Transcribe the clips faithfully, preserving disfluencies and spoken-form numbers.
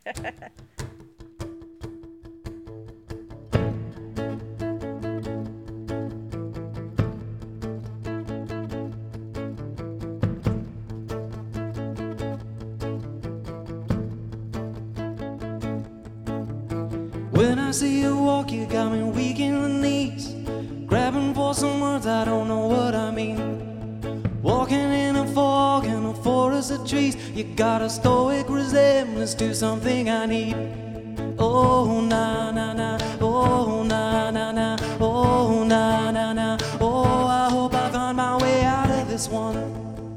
When I see you walk, you got me weak in the knees, grabbing for some words I don't know what I mean. Walking in a fog in a forest of trees, you got a stoic resemblance to something I need. Oh na na na, oh na na na, oh na na na, oh I hope I find my way out of this one.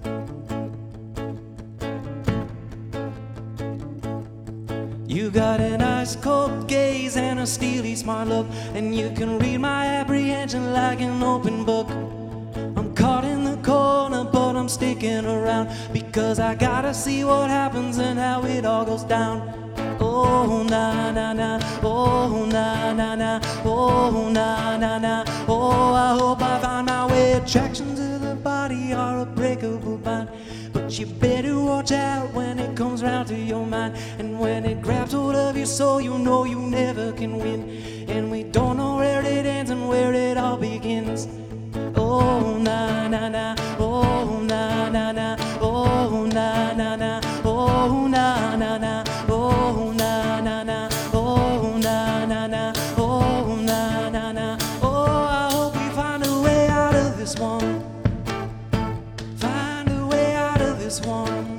You got an ice cold gaze and a steely smart look, and you can read my apprehension like an open book. I'm caught in the corner, but I'm sticking around, because I gotta see what happens and how it all goes down. Oh na na na, oh na na na, oh na na na, oh I hope I find my way. Attractions of the body are a breakable bond, but you better watch out when it comes round to your mind. And when it grabs hold of your soul, you know you never can win. And we don't know where it ends and where it all begins. Oh na na na, oh na na na, oh na na na, oh na na na, oh na na na, oh na na na, oh na na na. Oh I hope we find a way out of this one. Find a way out of this one.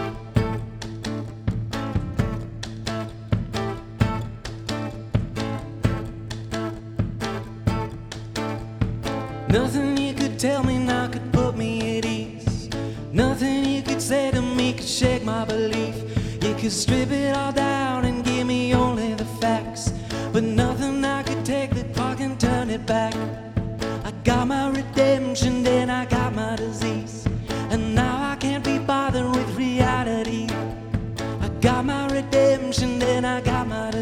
Nothing you could tell me now could put me at ease. Nothing you could say to me could shake my belief. You could strip it all down and give me only the facts, but nothing I could take the clock and turn it back. I got my redemption, then I got my disease, and now I can't be bothered with reality. I got my redemption, then I got my disease.